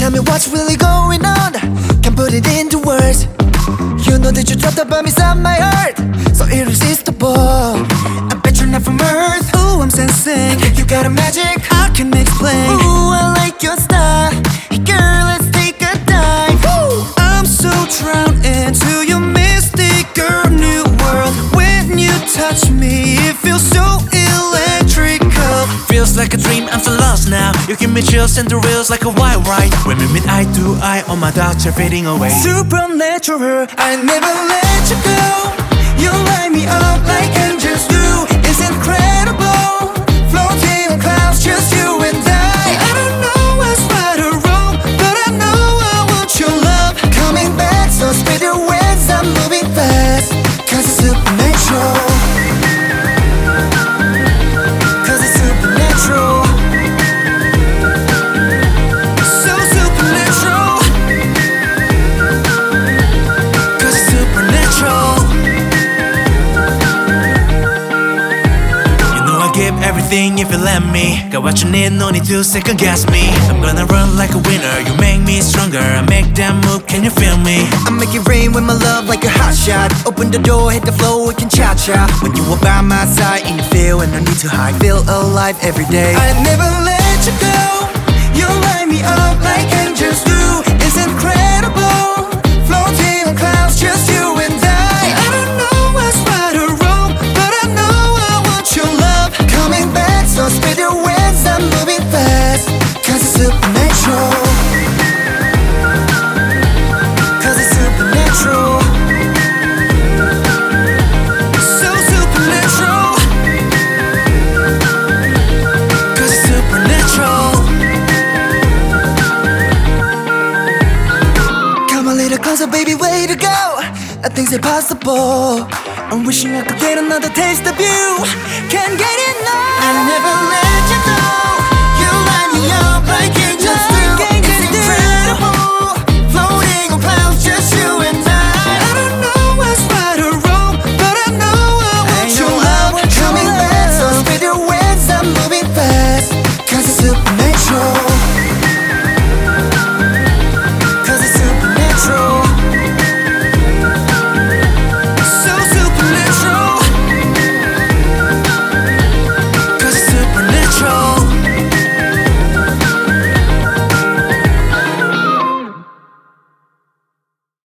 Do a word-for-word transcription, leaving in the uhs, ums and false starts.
tell me what's really going on. Can't put it into words. You know that you dropped the bomb inside my heart, so irresistible. I bet you're not from Earth. Ooh, I'm sensing you got a magic I can explain. Ooh, I like your style. Hey girl, let's take a dive. Ooh. I'm so drowned into your mystical new world. When you touch me, it feels so electrical. Feels like a dream, I'm so lost now. You give me chills and thrills like a wild ride. When we meet eye to eye, all my doubts are fading away. Supernatural, I never let you go. You light me up like angels do. It's incredible, floating on clouds, just you and I. I don't know what's right or wrong, but I know I want your love. Coming back, so speed your wings, I'm moving fast. Cause it's supernatural. Cause it's supernatural. So supernatural. Cause it's supernatural. You know I give everything if you let me. Got what you need, no need to second guess me. I'm gonna run like a winner, you make me stronger. I make that move, can you feel me? I make it rain with my love like a hot shot. Open the door, hit the floor, we can cha-cha. When you are by my side and you feel and no need to hide. Feel alive every day. I never let you go. You light me up like angels do. It's incredible, floating on clouds, just you and I. I don't know what's right or wrong, but I know I want your love. Coming back, so speed your wings, I'm moving fast. Cause it's supernatural. Cause it's supernatural. So supernatural. Cause it's supernatural. Come a little closer, baby, way to go. Nothing's impossible. I'm wishing I could get another taste of you. Can't get enough. I never let you go.